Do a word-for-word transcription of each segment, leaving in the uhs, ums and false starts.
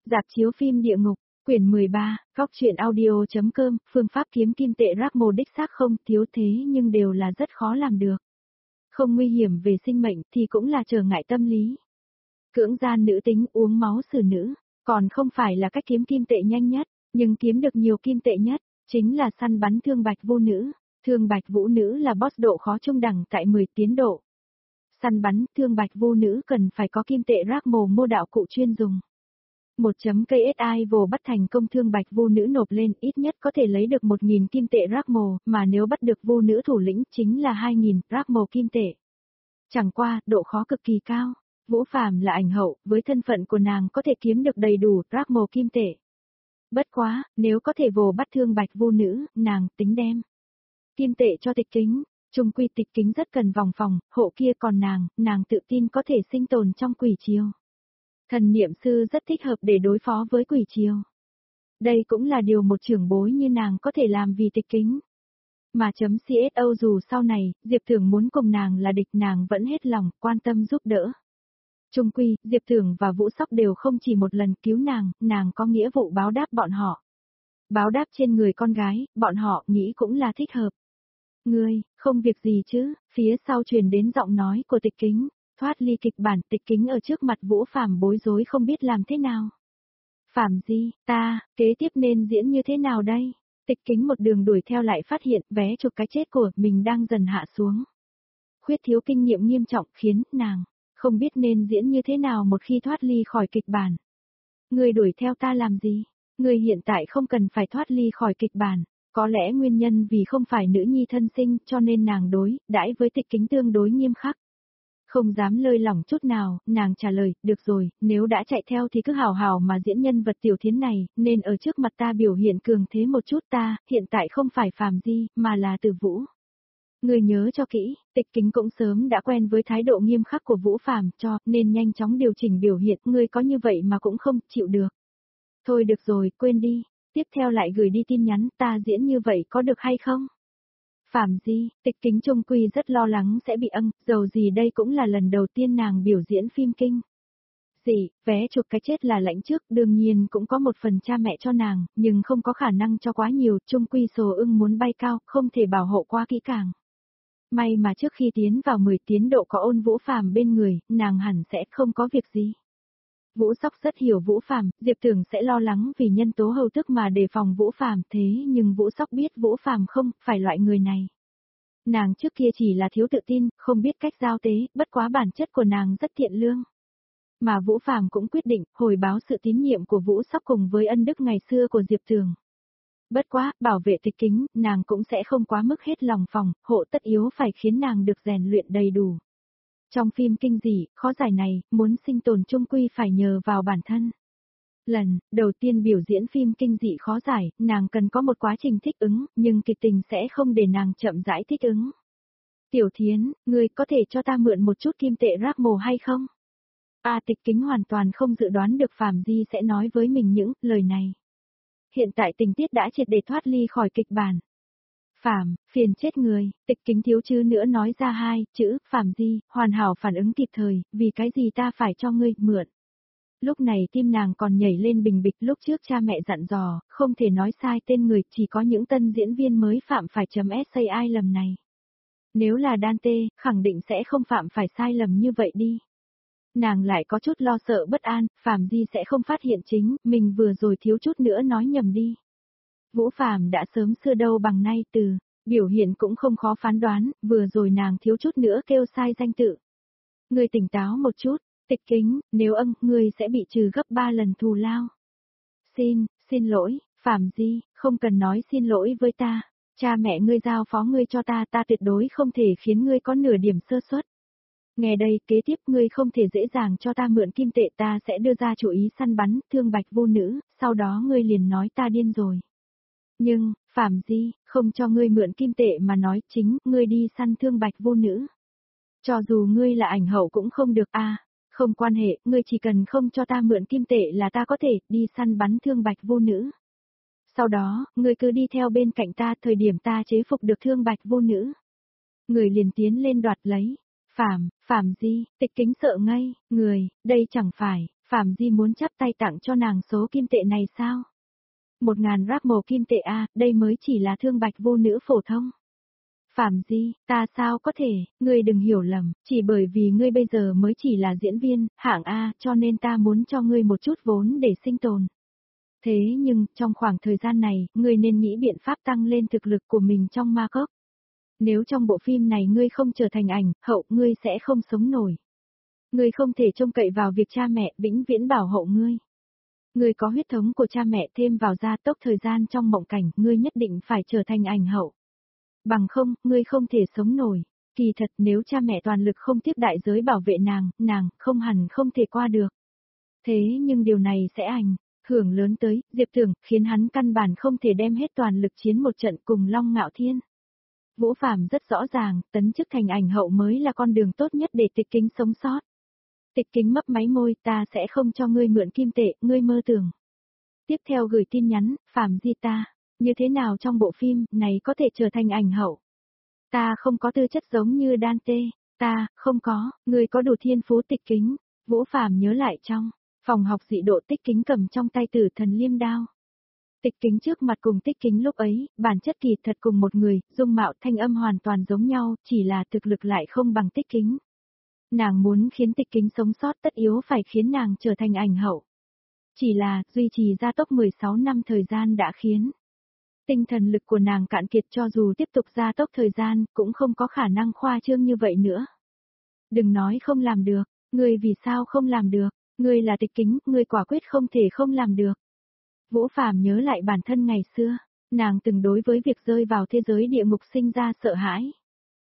Rạp chiếu phim địa ngục, quyển mười ba, góc truyện audio.com, phương pháp kiếm kim tệ rác mồ đích xác không thiếu thế nhưng đều là rất khó làm được. Không nguy hiểm về sinh mệnh thì cũng là trở ngại tâm lý. Cưỡng gian nữ tính uống máu xử nữ, còn không phải là cách kiếm kim tệ nhanh nhất, nhưng kiếm được nhiều kim tệ nhất, chính là săn bắn thương bạch vô nữ. Thương bạch vũ nữ là boss độ khó trung đẳng tại mười tiến độ. Săn bắn thương bạch vô nữ cần phải có kim tệ rác mồ mua đạo cụ chuyên dùng. một chấm ca ét i vồ bắt thành công thương bạch vô nữ nộp lên ít nhất có thể lấy được một nghìn kim tệ rác mồ, mà nếu bắt được vô nữ thủ lĩnh chính là hai nghìn rác mồ kim tệ. Chẳng qua, độ khó cực kỳ cao. Vũ Phàm là ảnh hậu, với thân phận của nàng có thể kiếm được đầy đủ rác mồ kim tệ. Bất quá, nếu có thể vồ bắt thương bạch vô nữ, nàng tính đem kim tệ cho Tịch Kính. Trung quy Tịch Kính rất cần vòng phòng, hộ kia còn nàng, nàng tự tin có thể sinh tồn trong quỷ triều. Thần niệm sư rất thích hợp để đối phó với quỷ triều. Đây cũng là điều một trưởng bối như nàng có thể làm vì Tịch Kính. Mà chấm xô dù sau này, Diệp Thường muốn cùng nàng là địch nàng vẫn hết lòng, quan tâm giúp đỡ. Trung quy, Diệp Thường và Vũ Sóc đều không chỉ một lần cứu nàng, nàng có nghĩa vụ báo đáp bọn họ. Báo đáp trên người con gái, bọn họ nghĩ cũng là thích hợp. Ngươi, không việc gì chứ, phía sau truyền đến giọng nói của Tịch Kính, thoát ly kịch bản. Tịch Kính ở trước mặt Vũ Phàm bối rối không biết làm thế nào. Phàm gì, ta, kế tiếp nên diễn như thế nào đây? Tịch Kính một đường đuổi theo lại phát hiện vé chụp cái chết của mình đang dần hạ xuống. Khuyết thiếu kinh nghiệm nghiêm trọng khiến nàng không biết nên diễn như thế nào một khi thoát ly khỏi kịch bản. Ngươi đuổi theo ta làm gì? Ngươi hiện tại không cần phải thoát ly khỏi kịch bản. Có lẽ nguyên nhân vì không phải nữ nhi thân sinh cho nên nàng đối, đãi với Tịch Kính tương đối nghiêm khắc. Không dám lơi lỏng chút nào, nàng trả lời, được rồi, nếu đã chạy theo thì cứ hào hào mà diễn nhân vật tiểu thiến này, nên ở trước mặt ta biểu hiện cường thế một chút ta, hiện tại không phải Phàm Di, mà là Từ Vũ. Người nhớ cho kỹ, Tịch Kính cũng sớm đã quen với thái độ nghiêm khắc của Vũ Phàm cho, nên nhanh chóng điều chỉnh biểu hiện, ngươi có như vậy mà cũng không chịu được. Thôi được rồi, quên đi. Tiếp theo lại gửi đi tin nhắn, ta diễn như vậy có được hay không? Phàm Di, Tịch Kính trung quy rất lo lắng sẽ bị âng, dầu gì đây cũng là lần đầu tiên nàng biểu diễn phim kinh. Gì, vé chụp cái chết là lãnh trước, đương nhiên cũng có một phần cha mẹ cho nàng, nhưng không có khả năng cho quá nhiều, trung quy sồ ưng muốn bay cao, không thể bảo hộ quá kỹ càng. May mà trước khi tiến vào mười tiến độ có Ôn Vũ Phàm bên người, nàng hẳn sẽ không có việc gì. Vũ Sóc rất hiểu Vũ Phàm, Diệp Thường sẽ lo lắng vì nhân tố hầu tức mà đề phòng Vũ Phàm, thế nhưng Vũ Sóc biết Vũ Phàm không phải loại người này. Nàng trước kia chỉ là thiếu tự tin, không biết cách giao tế, bất quá bản chất của nàng rất thiện lương. Mà Vũ Phàm cũng quyết định hồi báo sự tín nhiệm của Vũ Sóc cùng với ân đức ngày xưa của Diệp Thường. Bất quá, bảo vệ Tịch Kính, nàng cũng sẽ không quá mức hết lòng phòng, hộ tất yếu phải khiến nàng được rèn luyện đầy đủ. Trong phim kinh dị, khó giải này, muốn sinh tồn chung quy phải nhờ vào bản thân. Lần đầu tiên biểu diễn phim kinh dị khó giải, nàng cần có một quá trình thích ứng, nhưng kịch tình sẽ không để nàng chậm rãi thích ứng. Tiểu Thiến, ngươi có thể cho ta mượn một chút kim tệ rác mồ hay không? A Tịch Kính hoàn toàn không dự đoán được Phàm Di sẽ nói với mình những lời này. Hiện tại tình tiết đã triệt để thoát ly khỏi kịch bản. Phàm, phiền chết người, Tịch Kính thiếu chứ nữa nói ra hai chữ, Phàm Di, hoàn hảo phản ứng kịp thời, vì cái gì ta phải cho ngươi mượn. Lúc này tim nàng còn nhảy lên bình bịch, lúc trước cha mẹ dặn dò, không thể nói sai tên người, chỉ có những tân diễn viên mới phạm phải chấm sai lầm này. Nếu là Dante, khẳng định sẽ không phạm phải sai lầm như vậy đi. Nàng lại có chút lo sợ bất an, Phàm Di sẽ không phát hiện chính, mình vừa rồi thiếu chút nữa nói nhầm đi. Vũ Phàm đã sớm xưa đâu bằng nay từ, biểu hiện cũng không khó phán đoán, vừa rồi nàng thiếu chút nữa kêu sai danh tự. Ngươi tỉnh táo một chút, Tịch Kính, nếu âng, ngươi sẽ bị trừ gấp ba lần thù lao. Xin, xin lỗi, Phàm Di, không cần nói xin lỗi với ta, cha mẹ ngươi giao phó ngươi cho ta, ta tuyệt đối không thể khiến ngươi có nửa điểm sơ suất. Nghe đây, kế tiếp ngươi không thể dễ dàng cho ta mượn kim tệ, ta sẽ đưa ra chủ ý săn bắn, thương bạch vô nữ, sau đó ngươi liền nói ta điên rồi. Nhưng, Phàm Di, không cho ngươi mượn kim tệ mà nói chính, ngươi đi săn thương bạch vô nữ. Cho dù ngươi là ảnh hậu cũng không được a, à, không quan hệ, ngươi chỉ cần không cho ta mượn kim tệ là ta có thể đi săn bắn thương bạch vô nữ. Sau đó, ngươi cứ đi theo bên cạnh ta, thời điểm ta chế phục được thương bạch vô nữ. Người liền tiến lên đoạt lấy. Phàm, Phàm Di, Tịch Kính sợ ngay, người, đây chẳng phải, Phạm Di muốn chắp tay tặng cho nàng số kim tệ này sao? Một ngàn rác mồ kim tệ a, đây mới chỉ là thương bạch vô nữ phổ thông. Phạm Di, ta sao có thể, ngươi đừng hiểu lầm, chỉ bởi vì ngươi bây giờ mới chỉ là diễn viên, hạng A, cho nên ta muốn cho ngươi một chút vốn để sinh tồn. Thế nhưng, trong khoảng thời gian này, ngươi nên nghĩ biện pháp tăng lên thực lực của mình trong ma cốc. Nếu trong bộ phim này ngươi không trở thành ảnh hậu, ngươi sẽ không sống nổi. Ngươi không thể trông cậy vào việc cha mẹ vĩnh viễn bảo hộ ngươi. Ngươi có huyết thống của cha mẹ thêm vào gia tốc thời gian trong mộng cảnh, ngươi nhất định phải trở thành ảnh hậu. Bằng không, ngươi không thể sống nổi. Kỳ thật nếu cha mẹ toàn lực không tiếp đại giới bảo vệ nàng, nàng không hẳn không thể qua được. Thế nhưng điều này sẽ ảnh hưởng lớn tới Diệp Tưởng, khiến hắn căn bản không thể đem hết toàn lực chiến một trận cùng Long Ngạo Thiên. Vũ Phàm rất rõ ràng, tấn chức thành ảnh hậu mới là con đường tốt nhất để Tịch Kính sống sót. Tịch Kính mấp máy môi, ta sẽ không cho ngươi mượn kim tệ, ngươi mơ tưởng. Tiếp theo gửi tin nhắn, Phạm Di ta, như thế nào trong bộ phim này có thể trở thành ảnh hậu? Ta không có tư chất giống như Dante, ta, không có, ngươi có đủ thiên phú. Tịch Kính. Vũ Phàm nhớ lại trong phòng học dị độ, Tích Kính cầm trong tay Tử Thần Liêm Đao. Tịch Kính trước mặt cùng Tích Kính lúc ấy, bản chất kỳ thật cùng một người, dung mạo thanh âm hoàn toàn giống nhau, chỉ là thực lực lại không bằng Tích Kính. Nàng muốn khiến Tịch Kính sống sót tất yếu phải khiến nàng trở thành ảnh hậu. Chỉ là, duy trì gia tốc mười sáu năm thời gian đã khiến tinh thần lực của nàng cạn kiệt, cho dù tiếp tục gia tốc thời gian, cũng không có khả năng khoa trương như vậy nữa. Đừng nói không làm được, ngươi vì sao không làm được, ngươi là Tịch Kính, ngươi quả quyết không thể không làm được. Vũ Phàm nhớ lại bản thân ngày xưa, nàng từng đối với việc rơi vào thế giới địa ngục sinh ra sợ hãi.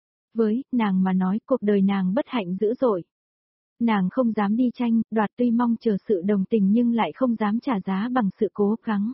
Với nàng mà nói, cuộc đời nàng bất hạnh dữ dội. Nàng không dám đi tranh, đoạt, tuy mong chờ sự đồng tình nhưng lại không dám trả giá bằng sự cố gắng.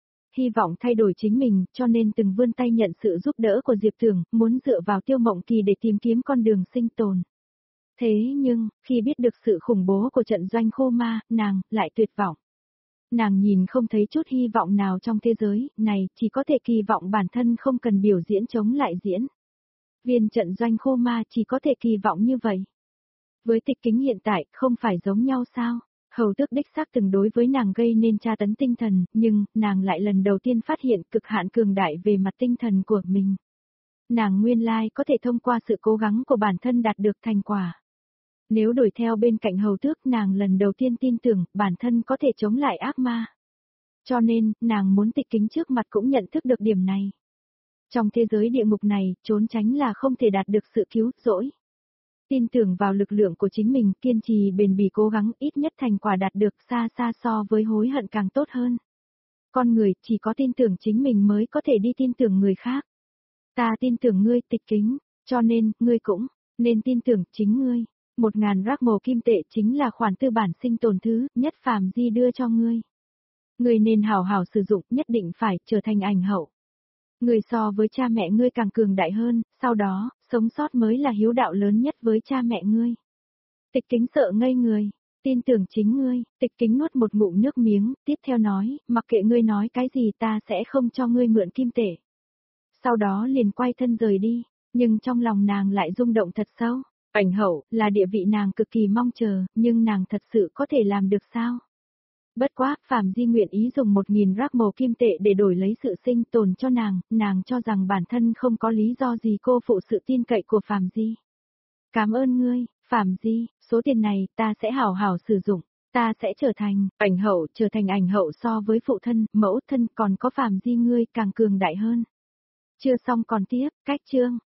Hy vọng thay đổi chính mình, cho nên từng vươn tay nhận sự giúp đỡ của Diệp Tưởng, muốn dựa vào Tiêu Mộng Kỳ để tìm kiếm con đường sinh tồn. Thế nhưng, khi biết được sự khủng bố của trận doanh khô ma, nàng lại tuyệt vọng. Nàng nhìn không thấy chút hy vọng nào trong thế giới này, chỉ có thể kỳ vọng bản thân không cần biểu diễn chống lại diễn. Viên trận doanh khô ma chỉ có thể kỳ vọng như vậy. Với Tịch Kính hiện tại, không phải giống nhau sao? Hầu Tước đích xác từng đối với nàng gây nên tra tấn tinh thần, nhưng, nàng lại lần đầu tiên phát hiện cực hạn cường đại về mặt tinh thần của mình. Nàng nguyên lai có thể thông qua sự cố gắng của bản thân đạt được thành quả. Nếu đuổi theo bên cạnh Hầu Tước, nàng lần đầu tiên tin tưởng bản thân có thể chống lại ác ma. Cho nên, nàng muốn Tịch Kính trước mặt cũng nhận thức được điểm này. Trong thế giới địa ngục này, trốn tránh là không thể đạt được sự cứu rỗi. Tin tưởng vào lực lượng của chính mình, kiên trì bền bỉ cố gắng, ít nhất thành quả đạt được xa xa so với hối hận càng tốt hơn. Con người chỉ có tin tưởng chính mình mới có thể đi tin tưởng người khác. Ta tin tưởng ngươi, Tịch Kính, cho nên, ngươi cũng nên tin tưởng chính ngươi. Một ngàn rác mồ kim tệ chính là khoản tư bản sinh tồn thứ nhất Phạm Di đưa cho ngươi. Ngươi nên hảo hảo sử dụng, nhất định phải trở thành ảnh hậu. Ngươi so với cha mẹ ngươi càng cường đại hơn, sau đó, sống sót mới là hiếu đạo lớn nhất với cha mẹ ngươi. Tịch Kính sợ ngây người, tin tưởng chính ngươi. Tịch Kính nuốt một ngụm nước miếng, tiếp theo nói, mặc kệ ngươi nói cái gì ta sẽ không cho ngươi mượn kim tệ. Sau đó liền quay thân rời đi, nhưng trong lòng nàng lại rung động thật sâu. Ảnh hậu, là địa vị nàng cực kỳ mong chờ, nhưng nàng thật sự có thể làm được sao? Bất quá, Phạm Di nguyện ý dùng một nghìn rác mồ kim tệ để đổi lấy sự sinh tồn cho nàng, nàng cho rằng bản thân không có lý do gì cô phụ sự tin cậy của Phạm Di. Cảm ơn ngươi, Phạm Di, số tiền này ta sẽ hảo hảo sử dụng, ta sẽ trở thành ảnh hậu, trở thành ảnh hậu so với phụ thân, mẫu thân còn có Phạm Di ngươi càng cường đại hơn. Chưa xong còn tiếp, cách chương.